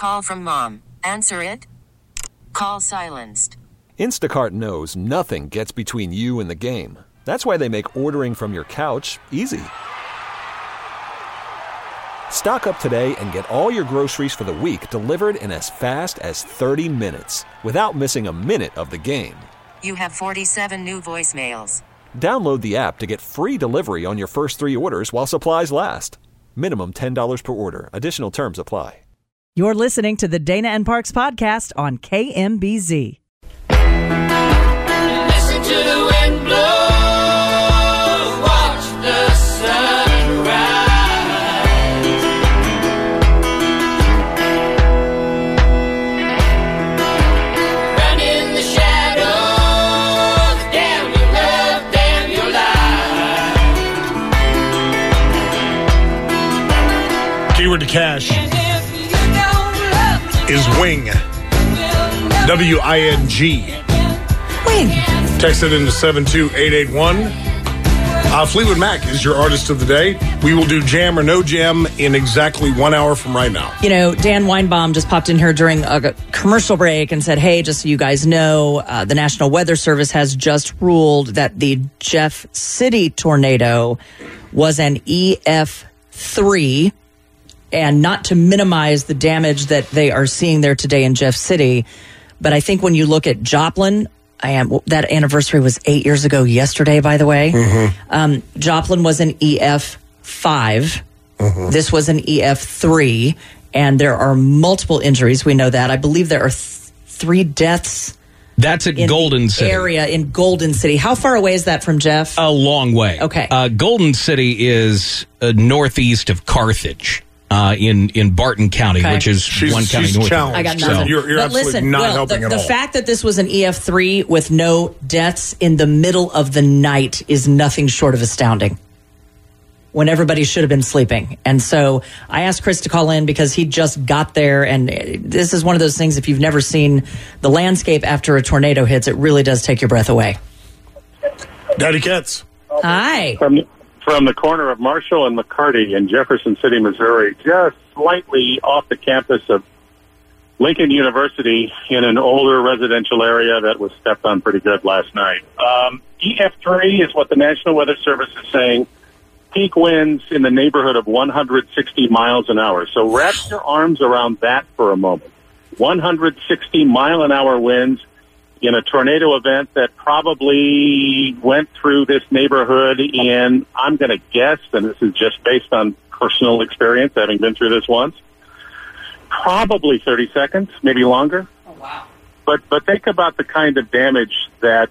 call from mom. Answer it. Call silenced. Instacart knows nothing gets between you and the game. That's why they make ordering from your couch easy. Stock up today and get all your groceries for the week delivered in as fast as 30 minutes without missing a minute of the game. You have 47 new voicemails. Download the app to get free delivery on your first 3 orders while supplies last. Minimum $10 per order. Additional terms apply. You're listening to the Dana and Parks podcast on KMBZ. Listen to the wind blow, watch the sun rise. Run in the shadows, damn your love, damn your life. Keyword to cash is wing. W-I-N-G. Wing. Text it into 72881. Fleetwood Mac is your artist of the day. We will do Jam or No Jam in exactly 1 hour from right now. You know, Dan Weinbaum just popped in here during a commercial break and said, hey, just so you guys know, the National Weather Service has just ruled that the Jeff City tornado was an EF3. And not to minimize the damage that they are seeing there today in Jeff City, but I think when you look at Joplin, that anniversary was 8 years ago yesterday, by the way. Mm-hmm. Joplin was an EF5. Mm-hmm. This was an EF3, and there are multiple injuries. We know that. I believe there are 3 deaths. That's at Golden City. Area in Golden City. How far away is that from Jeff? A long way. Okay. Golden City is northeast of Carthage. In Barton County, okay. Which is one county north. Challenged. I got nothing. So you're but absolutely listen, not helping at all. The fact that this was an EF3 with no deaths in the middle of the night is nothing short of astounding. When everybody should have been sleeping. And so I asked Chris to call in because he just got there. And this is one of those things, if you've never seen the landscape after a tornado hits, it really does take your breath away. Daddy Katz. Hi. From the corner of Marshall and McCarty in Jefferson City, Missouri, just slightly off the campus of Lincoln University in an older residential area that was stepped on pretty good last night. EF3 is what the National Weather Service is saying. Peak winds in the neighborhood of 160 miles an hour. So wrap your arms around that for a moment. 160 mile an hour winds in a tornado event that probably went through this neighborhood in, I'm going to guess, and this is just based on personal experience, having been through this once, probably 30 seconds, maybe longer. Oh, wow. But think about the kind of damage that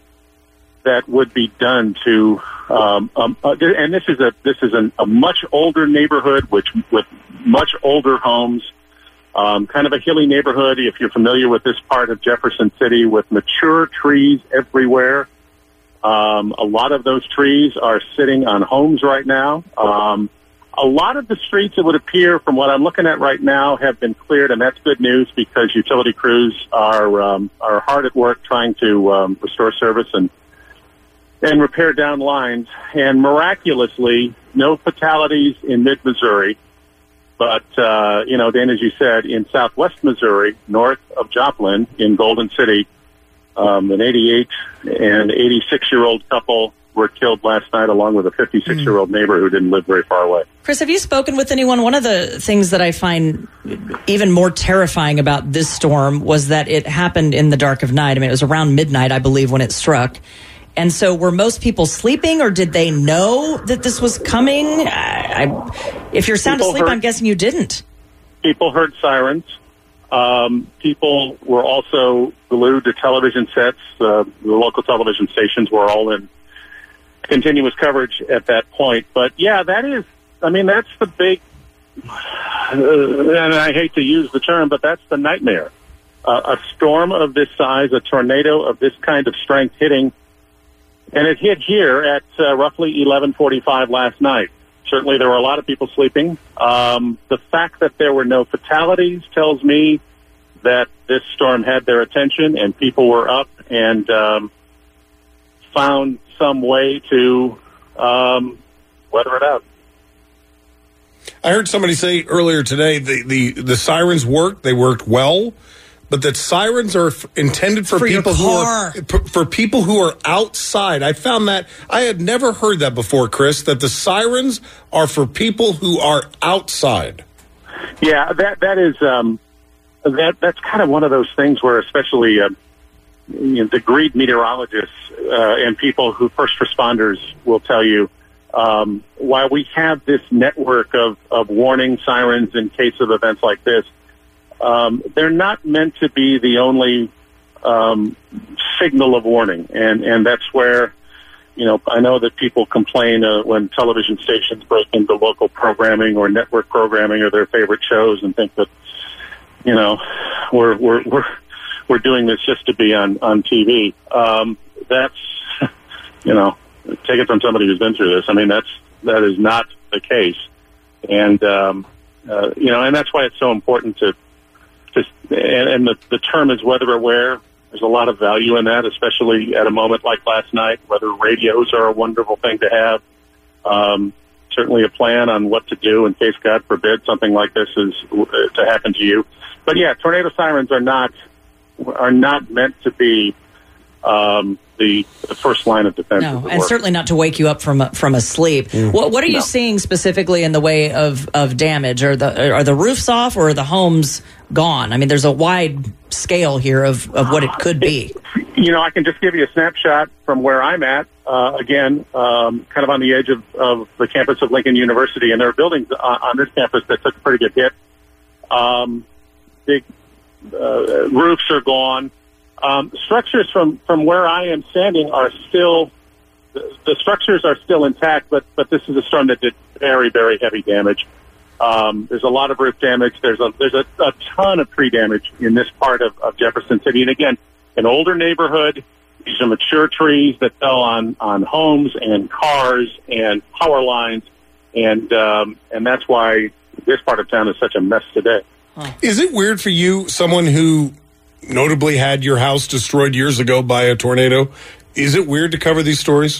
would be done to, and this is a much older neighborhood with much older homes. Kind of a hilly neighborhood, if you're familiar with this part of Jefferson City, with mature trees everywhere. A lot of those trees are sitting on homes right now. A lot of the streets, it would appear, from what I'm looking at right now, have been cleared, and that's good news because utility crews are hard at work trying to restore service and repair down lines. And miraculously, no fatalities in mid-Missouri. But, Dan, as you said, in southwest Missouri, north of Joplin, in Golden City, an 88 and 86-year-old couple were killed last night, along with a 56-year-old neighbor who didn't live very far away. Chris, have you spoken with anyone? One of the things that I find even more terrifying about this storm was that it happened in the dark of night. I mean, it was around midnight, I believe, when it struck. And so were most people sleeping, or did they know that this was coming? If you're sound asleep, I'm guessing you didn't. People heard sirens. People were also glued to television sets. The local television stations were all in continuous coverage at that point. But, yeah, that's the big, and I hate to use the term, but that's the nightmare. A storm of this size, a tornado of this kind of strength hitting. And it hit here at roughly 11:45 last night. Certainly there were a lot of people sleeping. The fact that there were no fatalities tells me that this storm had their attention and people were up and found some way to weather it out. I heard somebody say earlier today the sirens worked. They worked well, but that sirens are intended for your people car. for people who are outside. I found that I had never heard that before, Chris. That the sirens are for people who are outside. Yeah, that is that's kind of one of those things where, especially degreed meteorologists and people who first responders will tell you, while we have this network of warning sirens in case of events like this, they're not meant to be the only signal of warning, and that's where, I know that people complain when television stations break into local programming or network programming or their favorite shows and think that, we're doing this just to be on TV. That's, take it from somebody who's been through this. I mean, that is not the case, and and that's why it's so important to and the term is weather aware. There's a lot of value in that, especially at a moment like last night. Weather radios are a wonderful thing to have. Certainly a plan on what to do in case, God forbid, something like this is to happen to you. But yeah, tornado sirens are not meant to be the first line of defense. No, and certainly not to wake you up from a sleep. What are you seeing specifically in the way of damage? Are the roofs off, or are the homes gone? I mean, there's a wide scale here of what it could be. I can just give you a snapshot from where I'm at. Again, kind of on the edge of the campus of Lincoln University, and there are buildings on this campus that took a pretty good hit. Big roofs are gone. Structures from where I am standing are still, the structures are still intact, but this is a storm that did very, very heavy damage. There's a lot of roof damage. There's a ton of tree damage in this part of Jefferson City. And again, an older neighborhood. These are mature trees that fell on homes and cars and power lines. And that's why this part of town is such a mess today. Is it weird for you, someone who notably had your house destroyed years ago by a tornado? Is it weird to cover these stories?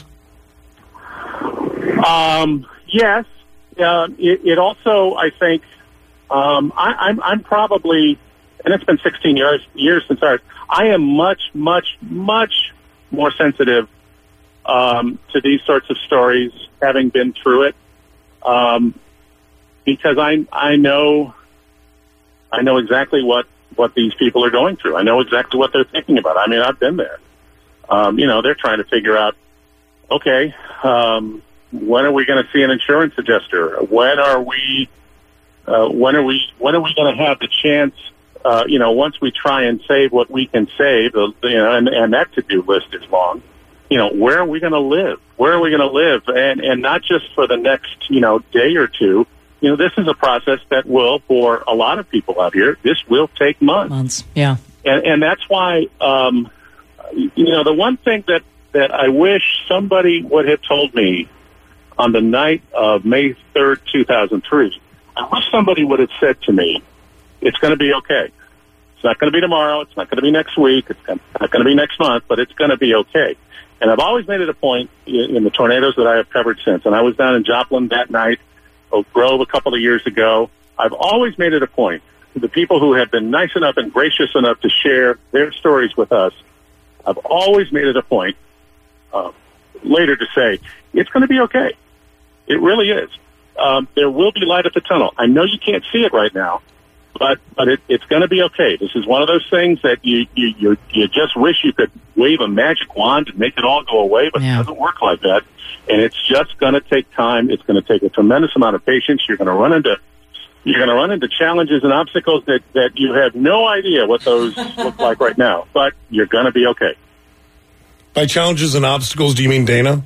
Yes. It also, I think, I'm probably, and it's been 16 years since I am much, much, much more sensitive to these sorts of stories, having been through it, because I know exactly what these people are going through. I know exactly what they're thinking about. I mean, I've been there. They're trying to figure out, okay, when are we going to see an insurance adjuster? When are we going to have the chance? Once we try and save what we can save, and that to-do list is long. Where are we going to live? Where are we going to live? And not just for the next, day or two. This is a process that will, for a lot of people out here, this will take months. Yeah. And that's why, the one thing that I wish somebody would have told me on the night of May 3rd, 2003, I wish somebody would have said to me, it's going to be okay. It's not going to be tomorrow. It's not going to be next week. It's not going to be next month, but it's going to be okay. And I've always made it a point in the tornadoes that I have covered since. And I was down in Joplin that night, Oak Grove a couple of years ago. I've always made it a point, the people who have been nice enough and gracious enough to share their stories with us, I've always made it a point later to say, it's going to be okay. It really is. There will be light at the tunnel. I know you can't see it right now, but it's going to be okay. This is one of those things that you just wish you could wave a magic wand and make it all go away, but It doesn't work like that. And it's just going to take time. It's going to take a tremendous amount of patience. You're going to run into challenges and obstacles that you have no idea what those look like right now, but you're going to be okay. By challenges and obstacles, do you mean Dana?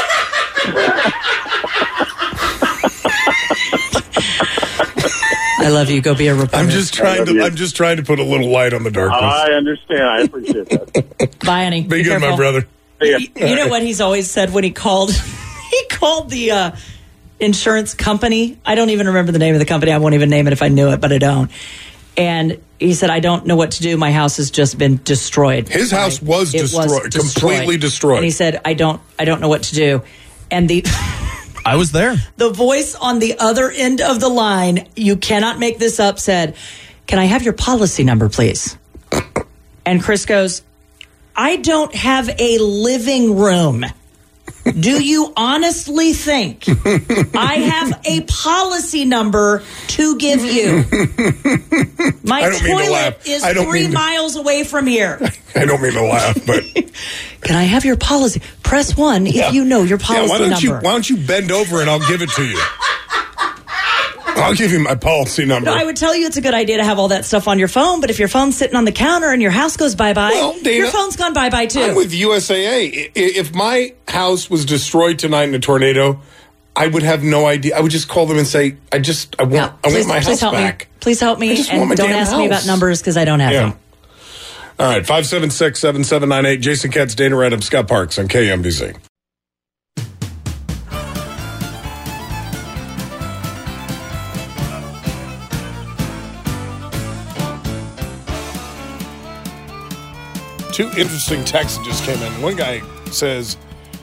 I love you. Go be a reporter. I'm just trying to put a little light on the darkness. I understand. I appreciate that. Bye, Annie. Be good, my brother. You know what he's always said when he called? He called the insurance company. I don't even remember the name of the company. I won't even name it if I knew it, but I don't. And he said, I don't know what to do. My house has just been destroyed. His house was destroyed, completely destroyed. And he said, I don't know what to do. And I was there. The voice on the other end of the line, you cannot make this up, said, "Can I have your policy number, please?" And Chris goes, "I don't have a living room. Do you honestly think I have a policy number to give you? My toilet is 3 miles away from here." I don't mean to laugh, but... "Can I have your policy? Press 1 if you know your policy number." Why don't you bend over and I'll give it to you? I'll give you my policy number. I would tell you it's a good idea to have all that stuff on your phone, but if your phone's sitting on the counter and your house goes bye-bye, Dana, your phone's gone bye-bye too. I'm with USAA. If my house was destroyed tonight in a tornado, I would have no idea. I would just call them and say, I want my house back. Please help me, and don't ask me about numbers because I don't have them. All right, 576-7798. Jason Katz, Dana Random, Scott Parks on KMBZ. Two interesting texts just came in. One guy says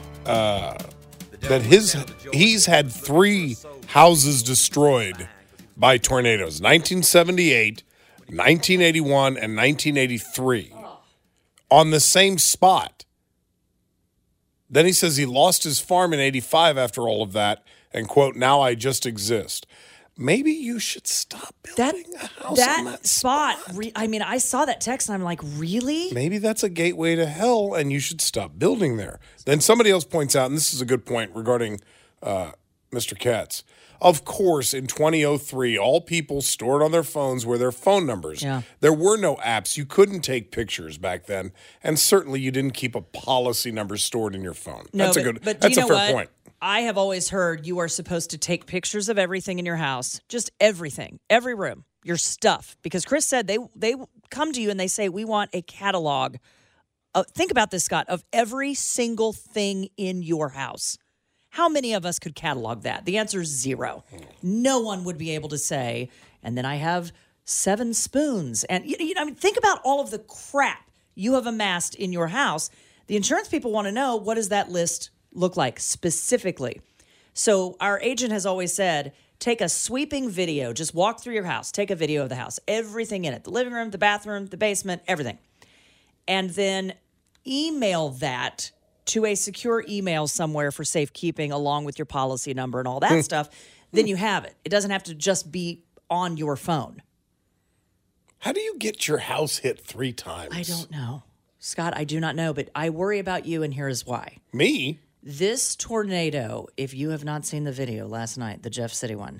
that he's had 3 houses destroyed by tornadoes. 1978, 1981, and 1983 on the same spot. Then he says he lost his farm in 85 after all of that and, quote, "now I just exist." Maybe you should stop building a house on that spot. I saw that text and I'm like, really? Maybe that's a gateway to hell and you should stop building there. Then somebody else points out, and this is a good point regarding Mr. Katz. Of course, in 2003, all people stored on their phones were their phone numbers. Yeah. There were no apps. You couldn't take pictures back then. And certainly you didn't keep a policy number stored in your phone. No, that's a fair point. I have always heard you are supposed to take pictures of everything in your house, just everything, every room, your stuff. Because Chris said they come to you and they say, "We want a catalog." Think about this, Scott, of every single thing in your house. How many of us could catalog that? The answer is 0. No one would be able to say, "And then I have 7 spoons." And think about all of the crap you have amassed in your house. The insurance people want to know, what does that list look like specifically? So our agent has always said, take a sweeping video, just walk through your house, take a video of the house, everything in it, the living room, the bathroom, the basement, everything. And then email that to a secure email somewhere for safekeeping along with your policy number and all that stuff. Then you have it. It doesn't have to just be on your phone. How do you get your house hit 3 times? I don't know. Scott, I do not know, but I worry about you, and here is why. Me? This tornado, if you have not seen the video last night, the Jeff City one,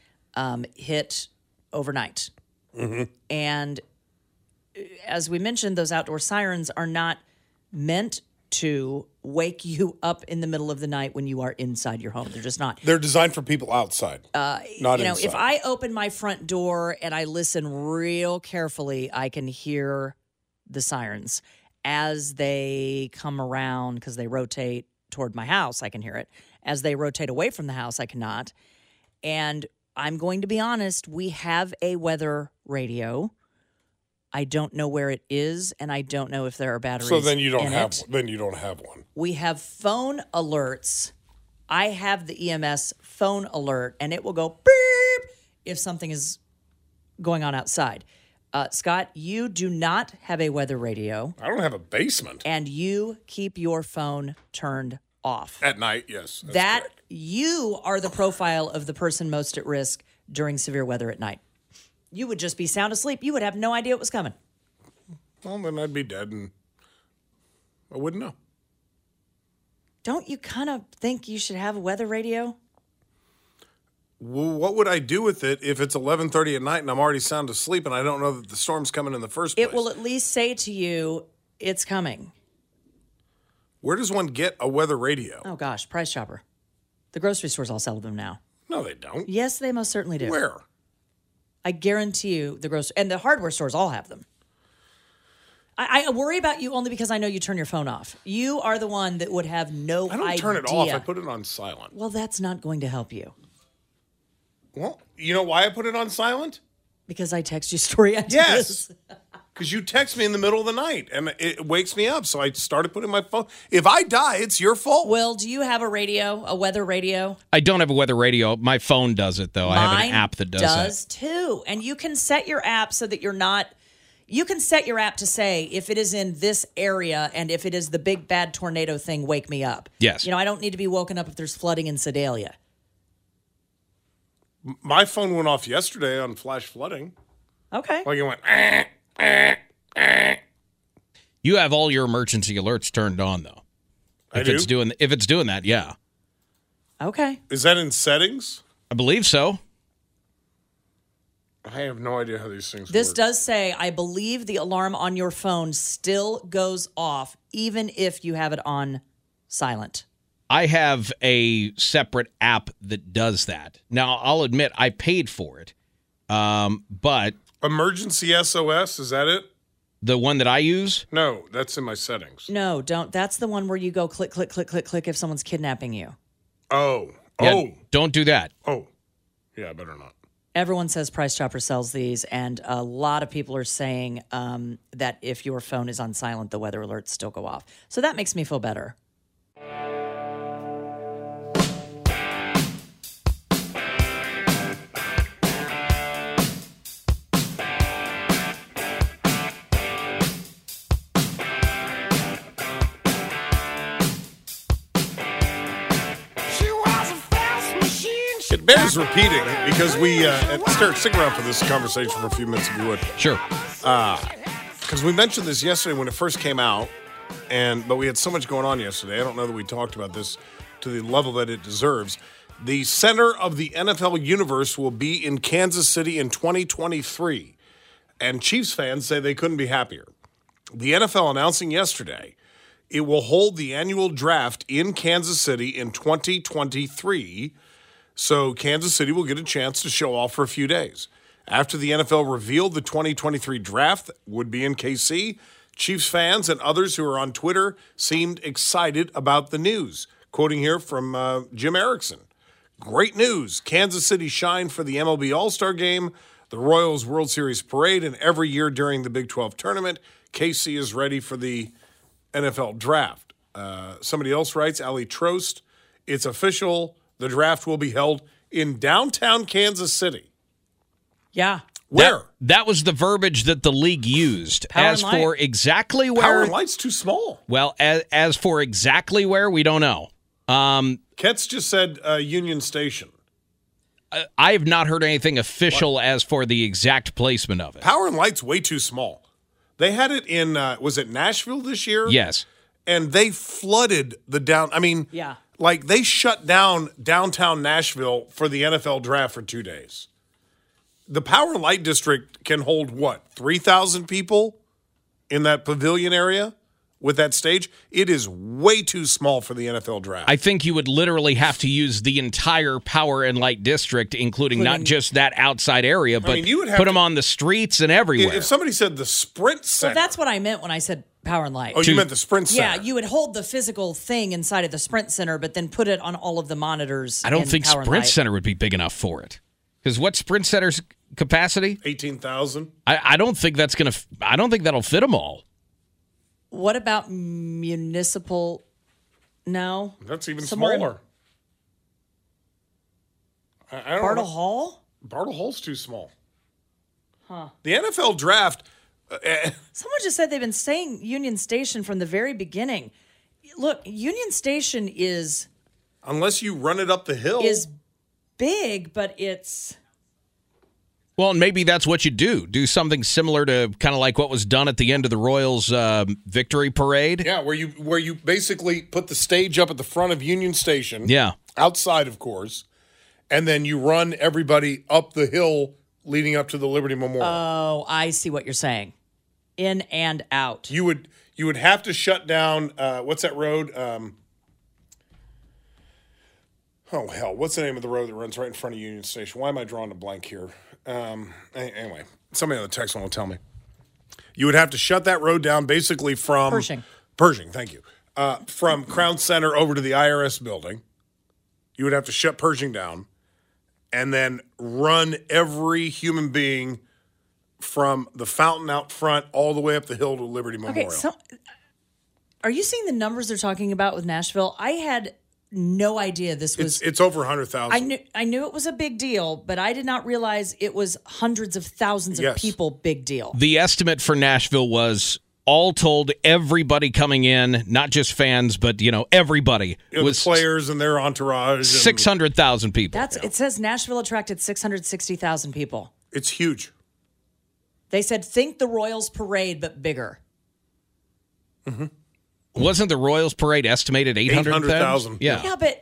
hit overnight. Mm-hmm. And as we mentioned, those outdoor sirens are not meant to wake you up in the middle of the night when you are inside your home. They're just not. They're designed for people outside, not inside. If I open my front door and I listen real carefully, I can hear the sirens as they come around because they rotate toward my house. I can hear it. As they rotate away from the house, I cannot. And I'm going to be honest, we have a weather radio. I don't know where it is, and I don't know if there are batteries. So then you don't have it. Then you don't have one. We have phone alerts. I have the EMS phone alert, and it will go beep if something is going on outside. Scott, you do not have a weather radio. I don't have a basement. And you keep your phone turned off. At night, yes. That correct. You are the profile of the person most at risk during severe weather at night. You would just be sound asleep. You would have no idea it was coming. Well, then I'd be dead and I wouldn't know. Don't you kind of think you should have a weather radio? Well, what would I do with it if it's 11:30 at night and I'm already sound asleep and I don't know that the storm's coming in the first place? It will at least say to you, it's coming. Where does one get a weather radio? Oh, gosh, Price Chopper. The grocery stores all sell them now. No, they don't. Yes, they most certainly do. Where? I guarantee you and the hardware stores all have them. I worry about you only because I know you turn your phone off. You are the one that would have no idea. I don't turn it off. I put it on silent. Well, that's not going to help you. Well, you know why I put it on silent? Because I text you story ideas. Yes. Because you text me in the middle of the night, and it wakes me up. So I started putting my phone. If I die, it's your fault. Will, do you have a radio, a weather radio? I don't have a weather radio. My phone does it, though. I have an app that does it. Does too. And you can set your app so that you're not. You can set your app to say if it is in this area and if it is the big bad tornado thing, wake me up. Yes. I don't need to be woken up if there's flooding in Sedalia. My phone went off yesterday on flash flooding. Okay. Like it went. You have all your emergency alerts turned on, though. If it's doing that, yeah. Okay. Is that in settings? I believe so. I have no idea how these things This work. does say, I believe the alarm on your phone still goes off even if you have it on silent. I have a separate app that does that. Now, I'll admit I paid for it, but Emergency SOS, is that it? the one that I use, No, that's in my settings. No, don't. That's the one where you go click, click, click, click, click if someone's kidnapping you. Oh. yeah, don't do that. Oh. Yeah, better not. Everyone says Price Chopper sells these, and a lot of people are saying that if your phone is on silent, the weather alerts still go off. So that makes me feel better. It bears repeating because we stick around for this conversation for a few minutes if you would. Sure. Because we mentioned this yesterday when it first came out, but we had so much going on yesterday. I don't know that we talked about this to the level that it deserves. The center of the NFL universe will be in Kansas City in 2023, and Chiefs fans say they couldn't be happier. The NFL announcing yesterday it will hold the annual draft in Kansas City in 2023. So Kansas City will get a chance to show off for a few days. After the NFL revealed the 2023 draft would be in KC, Chiefs fans and others who are on Twitter seemed excited about the news. Quoting here from Jim Erickson. Great news. Kansas City shined for the MLB All-Star Game, the Royals World Series Parade, and every year during the Big 12 tournament, KC is ready for the NFL draft. Somebody else writes, Ali Trost, it's official. The draft will be held in downtown Kansas City. Yeah. Where? That was the verbiage that the league used. Power As and for Light. exactly Power where, and Light's too small. well, as for exactly where, we don't know. Ketz just said Union Station. I have not heard anything official as for the exact placement of it. Power and Light's way too small. They had it in, was it Nashville this year? Yes. And they flooded the down. I mean, Yeah. like they shut down downtown Nashville for the NFL draft for 2 days. The Power and Light District can hold, what, 3,000 people in that pavilion area with that stage? It is way too small for the NFL draft. I think you would literally have to use the entire Power and Light District, including not just that outside area, but mean, you would have put to- them on the streets and everywhere. If somebody said the Sprint Center. Well, that's what I meant when I said Power and Light. Oh, you meant the Sprint Center. Yeah, you would hold the physical thing inside of the Sprint Center, but then put it on all of the monitors. I don't in think Power and Sprint Light. Center would be big enough for it. Because what's Sprint Center's capacity? 18,000. I don't think that's going to. I don't think that'll fit them all. What about municipal? No. That's even Somewhere in- smaller. I don't Bartle know. Hall? Bartle Hall's too small. Huh. The NFL draft. Someone just said they've been saying Union Station from the very beginning. Look, Union Station is Unless you run it up the hill. big, but it's Well, and maybe that's what you do. Do something similar to kind of like what was done at the end of the Royals' victory parade. Yeah, where you basically put the stage up at the front of Union Station. Yeah. Outside, of course. And then you run everybody up the hill leading up to the Liberty Memorial. oh, I see what you're saying. In and out. You would have to shut down what's that road? Oh hell, what's the name of the road that runs right in front of Union Station? Why am I drawing a blank here? Anyway, somebody on the text line will tell me. You would have to shut that road down basically from Pershing, thank you. From Crown Center over to the IRS building. You would have to shut Pershing down and then run every human being from the fountain out front all the way up the hill to Liberty Memorial. Okay, so are you seeing the numbers they're talking about with Nashville? I had no idea this was. It's over 100,000. I knew it was a big deal, but I did not realize it was hundreds of thousands of people. Big deal. The estimate for Nashville was, all told, everybody coming in, not just fans, but everybody, was the players and their entourage. 600,000 people. It says Nashville attracted 660,000 people. It's huge. They said, think the Royals parade, but bigger. Mm-hmm. Wasn't the Royals parade estimated 800,000? Yeah, but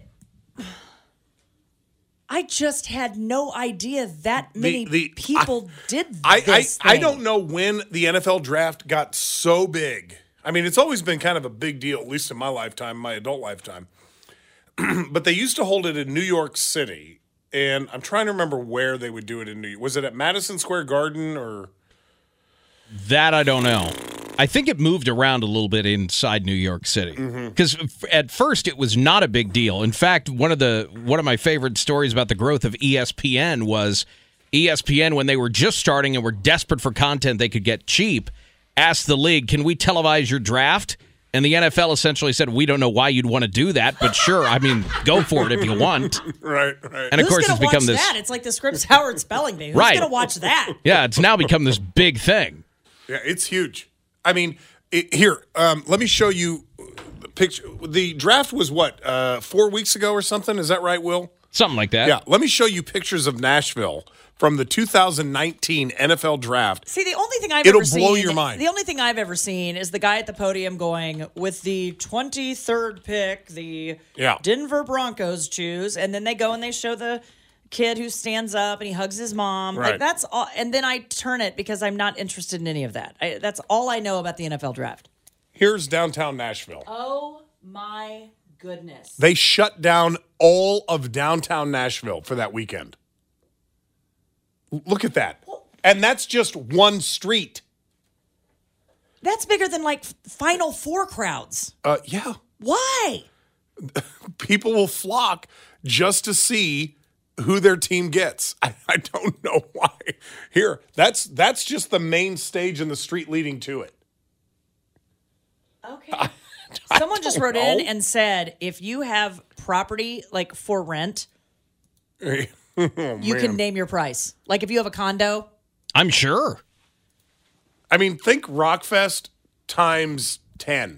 I just had no idea that many people did this I don't know when the NFL draft got so big. I mean, it's always been kind of a big deal, at least in my lifetime, my adult lifetime. But they used to hold it in New York City, and I'm trying to remember where they would do it in New York. Was it at Madison Square Garden or? That I don't know. I think it moved around a little bit inside New York City because at first it was not a big deal. In fact, one of my favorite stories about the growth of ESPN was ESPN, when they were just starting and were desperate for content they could get cheap, asked the league, "Can we televise your draft?" And the NFL essentially said, "We don't know why you'd want to do that, but sure, I mean, go for it if you want." Right. And of course, it's become this. That? It's like the Scripps Howard spelling bee. Who's right. going to watch that? Yeah, it's now become this big thing. Yeah, it's huge. I mean, here, let me show you the picture. The draft was 4 weeks ago or something? Is that right, Will? Something like that. Yeah, let me show you pictures of Nashville from the 2019 NFL draft. See, the only thing I've ever seen. It'll blow your mind. The only thing I've ever seen is the guy at the podium going, with the 23rd pick, the Denver Broncos choose, and then they go and they show the kid who stands up and he hugs his mom. Right. Like, that's all. And then I turn it because I'm not interested in any of that. That's all I know about the NFL draft. Here's downtown Nashville. Oh my goodness. They shut down all of downtown Nashville for that weekend. Look at that. And that's just one street. That's bigger than like Final Four crowds. Yeah. Why? People will flock just to see who their team gets. I don't know why. Here, that's just the main stage and the street leading to it. Okay. Someone just wrote in and said, if you have property like for rent, you can name your price. Like if you have a condo. I'm sure. I mean, think Rockfest times 10.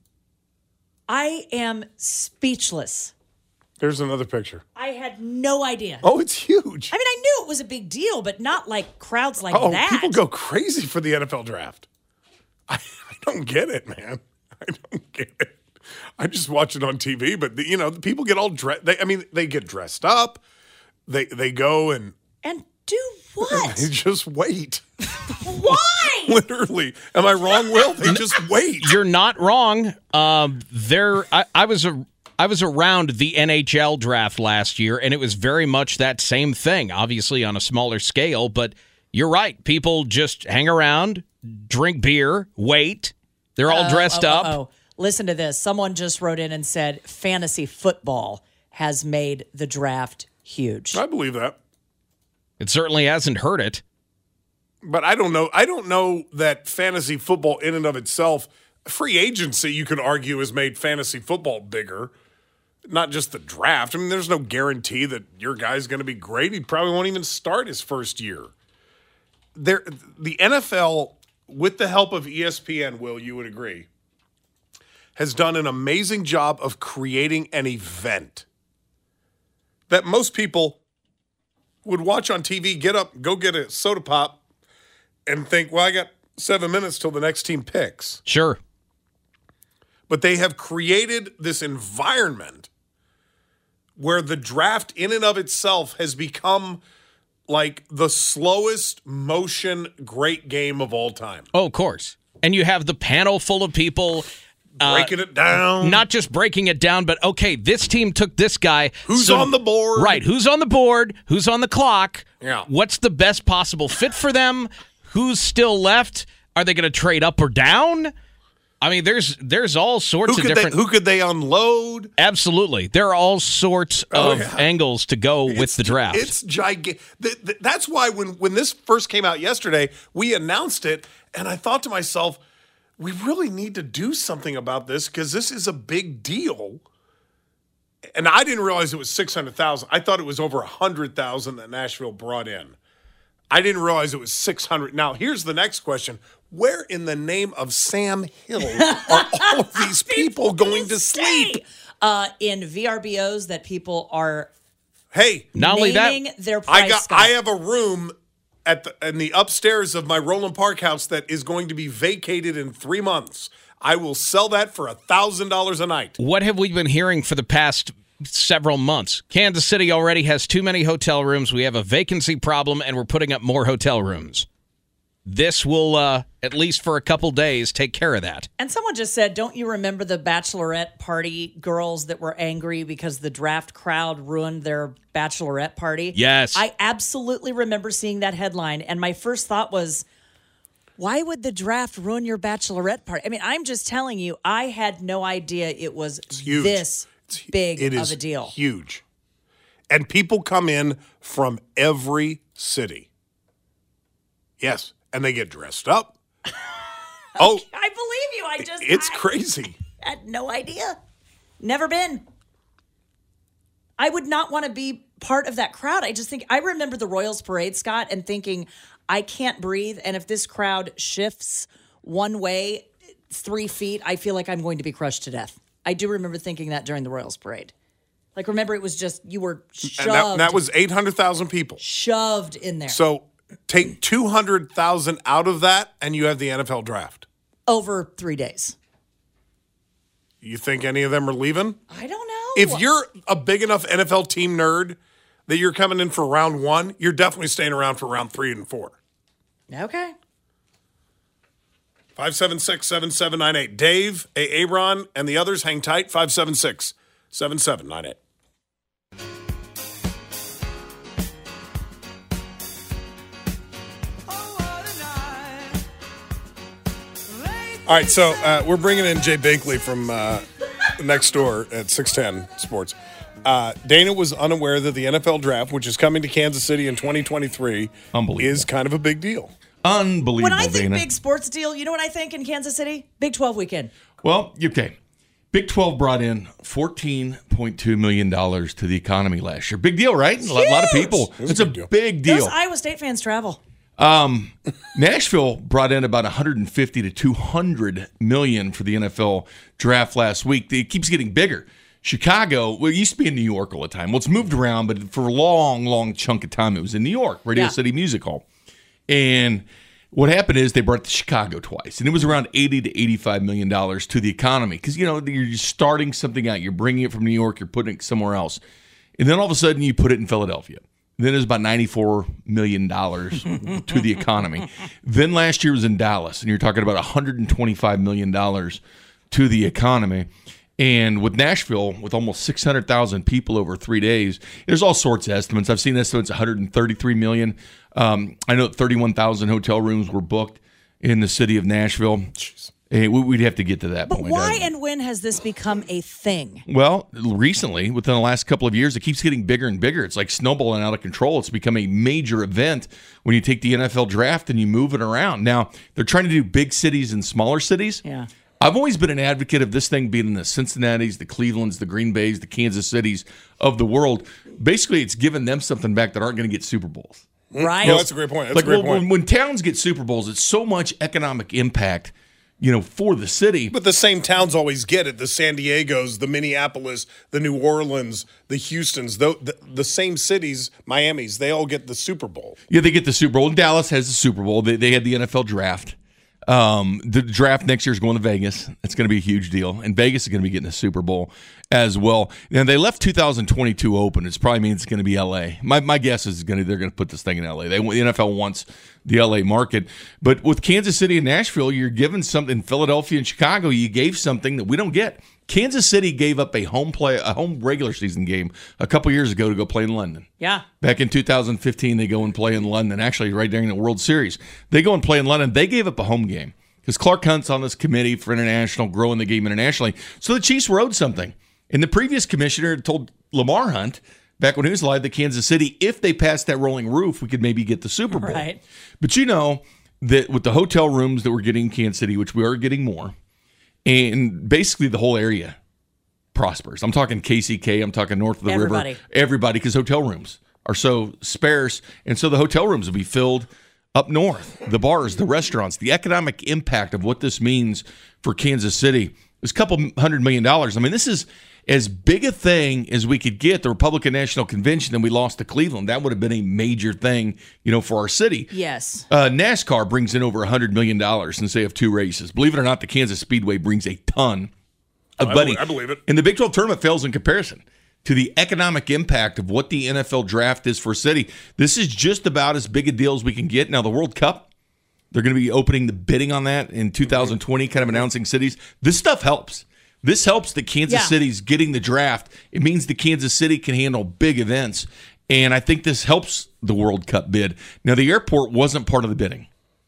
I am speechless. There's another picture. I had no idea. Oh, it's huge. I mean, I knew it was a big deal, but not like crowds like that. People go crazy for the NFL draft. I don't get it, man. I don't get it. I just watch it on TV, but the people get all dressed. They get dressed up. They go and do what? They just wait. Why? Literally. Am I wrong, Will? They just wait. You're not wrong. I was around the NHL draft last year, and it was very much that same thing, obviously on a smaller scale, but you're right. People just hang around, drink beer, wait. They're all dressed up. Listen to this. Someone just wrote in and said fantasy football has made the draft huge. I believe that. It certainly hasn't hurt it. But I don't know. I don't know that fantasy football in and of itself, free agency, you could argue, has made fantasy football bigger. Not just the draft. I mean, there's no guarantee that your guy's going to be great. He probably won't even start his first year. The NFL, with the help of ESPN, Will, you would agree, has done an amazing job of creating an event that most people would watch on TV, get up, go get a soda pop, and think, well, I got 7 minutes till the next team picks. Sure. But they have created this environment where the draft in and of itself has become like the slowest motion great game of all time. Oh, of course. And you have the panel full of people breaking it down. Not just breaking it down, but okay, this team took this guy. Who's on the board? Right. Who's on the board? Who's on the clock? Yeah. What's the best possible fit for them? Who's still left? Are they going to trade up or down? I mean, there's all sorts of different. Who could they unload? Absolutely, there are all sorts of angles to go with the draft. It's gigantic. That's why when this first came out yesterday, we announced it, and I thought to myself, we really need to do something about this because this is a big deal. And I didn't realize it was 600,000. I thought it was over 100,000 that Nashville brought in. I didn't realize it was 600. Now, here's the next question. Where in the name of Sam Hill are all of these people going to sleep? In VRBOs that people are not only naming that, their price. I have a room in the upstairs of my Roland Park house that is going to be vacated in 3 months. I will sell that for $1,000 a night. What have we been hearing for the past several months? Kansas City already has too many hotel rooms. We have a vacancy problem, and we're putting up more hotel rooms. This will, at least for a couple days, take care of that. And someone just said, don't you remember the bachelorette party girls that were angry because the draft crowd ruined their bachelorette party? Yes. I absolutely remember seeing that headline, and my first thought was, why would the draft ruin your bachelorette party? I mean, I'm just telling you, I had no idea it was this big of a deal. Huge. And people come in from every city. Yes. And they get dressed up. I believe you. It's crazy. I had no idea. Never been. I would not want to be part of that crowd. I remember the Royals parade, Scott, and thinking, I can't breathe. And if this crowd shifts one way 3 feet, I feel like I'm going to be crushed to death. I do remember thinking that during the Royals parade. Like, remember, it was just, you were shoved. And that was 800,000 people. Shoved in there. So take 200,000 out of that, and you have the NFL draft. Over 3 days. You think any of them are leaving? I don't know. If you're a big enough NFL team nerd that you're coming in for round 1, you're definitely staying around for round 3 and 4. Okay. 576-7798. Dave, Aaron, and the others, hang tight. 576-7798. All right, so we're bringing in Jay Binkley from next door at 610 Sports. Dana was unaware that the NFL draft, which is coming to Kansas City in 2023, is kind of a big deal. Unbelievable, When I think Dana. big sports deal, you know what I think in Kansas City? Big 12 weekend. Well, okay. Big 12 brought in $14.2 million to the economy last year. Big deal, right? A lot of people. It's a big deal. Those Iowa State fans travel. Nashville brought in about $150 to $200 million for the NFL draft last week. It keeps getting bigger. Chicago, well, it used to be in New York all the time. Well, it's moved around, but for a long, long chunk of time, it was in New York, Radio City Music Hall. And what happened is they brought it to Chicago twice, and it was around $80 to $85 million to the economy because, you know, you're just starting something out. You're bringing it from New York. You're putting it somewhere else. And then all of a sudden you put it in Philadelphia. Then it was about $94 million to the economy. Then last year was in Dallas, and you're talking about $125 million to the economy. And with Nashville, with almost 600,000 people over 3 days, there's all sorts of estimates. I've seen estimates $133 million. I know 31,000 hotel rooms were booked in the city of Nashville. Jeez. We'd have to get to that point. But why and when has this become a thing? Well, recently, within the last couple of years, it keeps getting bigger and bigger. It's like snowballing out of control. It's become a major event when you take the NFL draft and you move it around. Now, they're trying to do big cities and smaller cities. Yeah. I've always been an advocate of this thing being in the Cincinnatis, the Clevelands, the Green Bays, the Kansas Cities of the world. Basically, it's giving them something back that aren't going to get Super Bowls. Right. No, that's a great point. That's a great point. When towns get Super Bowls, it's so much economic impact, you know, for the city. But the same towns always get it. The San Diegos, the Minneapolis, the New Orleans, the Houstons, the same cities, Miamis, they all get the Super Bowl. Yeah, they get the Super Bowl. And Dallas has the Super Bowl. They had the NFL draft. The draft next year is going to Vegas. It's going to be a huge deal. And Vegas is going to be getting the Super Bowl as well. And they left 2022 open. It probably means it's going to be L.A. My guess is they're going to put this thing in L.A. The NFL wants the L.A. market. But with Kansas City and Nashville, you're giving something. Philadelphia and Chicago, you gave something that we don't get. Kansas City gave up a home regular season game a couple years ago to go play in London. Yeah. Back in 2015, they go and play in London. Actually, right during the World Series, they go and play in London. They gave up a home game because Clark Hunt's on this committee for international, growing the game internationally. So the Chiefs were owed something. And the previous commissioner told Lamar Hunt, back when he was alive, that Kansas City, if they passed that rolling roof, we could maybe get the Super Bowl. Right. But you know that with the hotel rooms that we're getting in Kansas City, which we are getting more, and basically the whole area prospers. I'm talking KCK, I'm talking north of the river. Everybody, because hotel rooms are so sparse. And so the hotel rooms will be filled up north. The bars, the restaurants, the economic impact of what this means for Kansas City is a couple $100 million. I mean, this is as big a thing as we could get, the Republican National Convention, and we lost to Cleveland. That would have been a major thing, for our city. Yes. NASCAR brings in over $100 million since they have 2 races. Believe it or not, the Kansas Speedway brings a ton of money. I believe it. And the Big 12 tournament fails in comparison to the economic impact of what the NFL draft is for a city. This is just about as big a deal as we can get. Now, the World Cup, they're going to be opening the bidding on that in 2020, kind of announcing cities. This stuff helps. This helps that Kansas City's getting the draft. It means that Kansas City can handle big events. And I think this helps the World Cup bid. Now, the airport wasn't part of the bidding.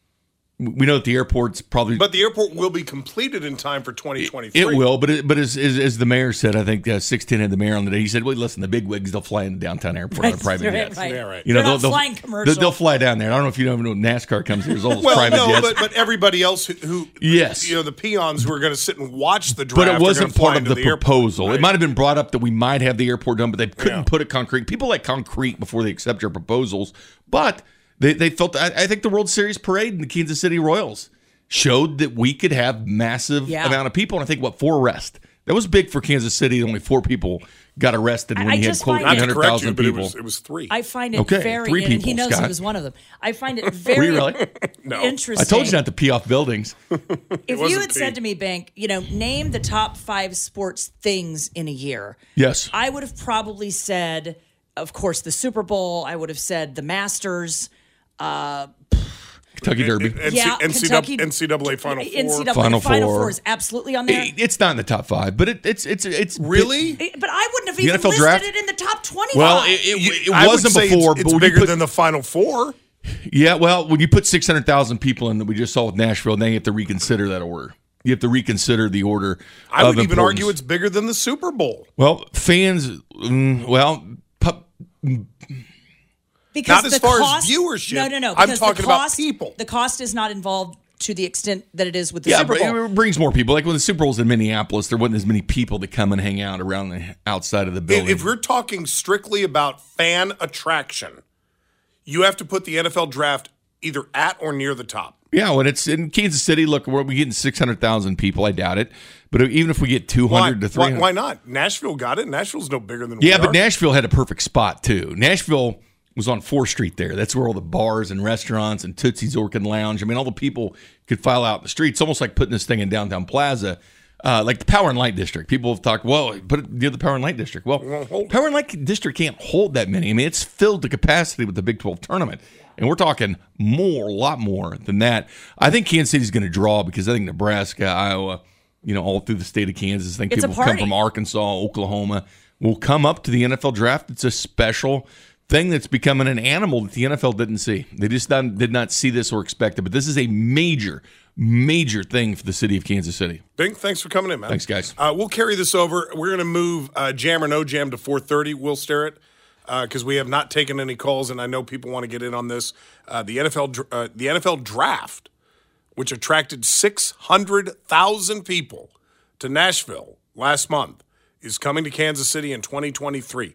We know that the airport's probably... But the airport will be completed in time for 2023. It will, but as the mayor said, I think 610 had the mayor on the day, he said, well, listen, the big wigs, they'll fly in the downtown airport on a private jet. Right. Yeah, right. They're not flying commercial. They'll fly down there. I don't know if you know NASCAR comes here as old as well, private no, jets. but everybody else who yes. The peons who are going to sit and watch the draft. But it wasn't part of the proposal. Right. It might have been brought up that we might have the airport done, but they couldn't put it concrete. People like concrete before they accept your proposals. But they felt, I think the World Series parade in the Kansas City Royals showed that we could have massive amount of people. And I think, 4 arrests. That was big for Kansas City. Only 4 people got arrested when he had, quote, 800,000 people. It was 3. I find it very, 3 people, and he knows Scott. he was one of them. I find it very interesting. I told you not to pee off buildings. If you had said to me, Bank, name the top 5 sports things in a year. Yes. I would have probably said, of course, the Super Bowl. I would have said the Masters. Kentucky Derby. NCAA Final Four. NCAA Final Four is absolutely on there. It's not in the top 5, but it's really. But I wouldn't have even NFL listed draft? it in the top 25. Well, it I would wasn't say before. It's bigger than the Final Four. Yeah, well, when you put 600,000 people in that we just saw with Nashville, then you have to reconsider that order. You have to reconsider the order. I would even argue it's bigger than the Super Bowl. Well, fans, because not as far as viewership. No. I'm talking about people. The cost is not involved to the extent that it is with the Super Bowl. It brings more people. Like when the Super Bowl's in Minneapolis, there wasn't as many people that come and hang out around the outside of the building. If we're talking strictly about fan attraction, you have to put the NFL draft either at or near the top. Yeah, when it's in Kansas City, look, we're getting 600,000 people. I doubt it. But even if we get 200 to 300. Why not? Nashville got it. Nashville's no bigger than we are. But Nashville had a perfect spot, too. Nashville was on 4th Street there. That's where all the bars and restaurants and Tootsie's Orchid Lounge, all the people could file out in the street. It's almost like putting this thing in downtown Plaza, like the Power and Light District. People have talked, put it near the Power and Light District. Well, Power and Light District can't hold that many. It's filled to capacity with the Big 12 tournament. And we're talking a lot more than that. I think Kansas City's going to draw because I think Nebraska, Iowa, all through the state of Kansas. I think people come from Arkansas, Oklahoma, will come up to the NFL draft. It's a special thing that's becoming an animal that the NFL didn't see. They just did not see this or expect it. But this is a major thing for the city of Kansas City. Bing, thanks for coming in, man. Thanks, guys. We'll carry this over. We're going to move Jam or No Jam to 4:30. We'll stare it because we have not taken any calls, and I know people want to get in on this. The NFL draft, which attracted 600,000 people to Nashville last month, is coming to Kansas City in 2023.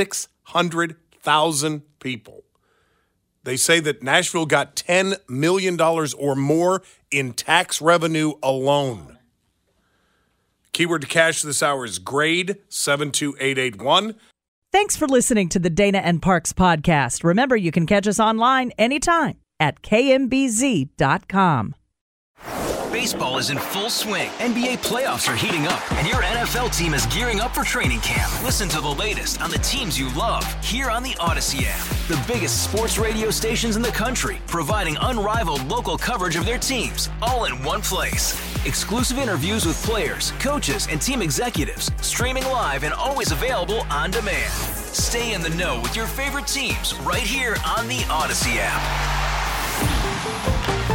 600,000 people. They say that Nashville got $10 million or more in tax revenue alone. Keyword to cash this hour is grade 72881. Thanks for listening to the Dana and Parks podcast. Remember, you can catch us online anytime at kmbz.com. Baseball is in full swing. NBA playoffs are heating up, and your NFL team is gearing up for training camp. Listen to the latest on the teams you love here on the Odyssey app. The biggest sports radio stations in the country, providing unrivaled local coverage of their teams, all in one place. Exclusive interviews with players, coaches, and team executives, streaming live and always available on demand. Stay in the know with your favorite teams right here on the Odyssey app.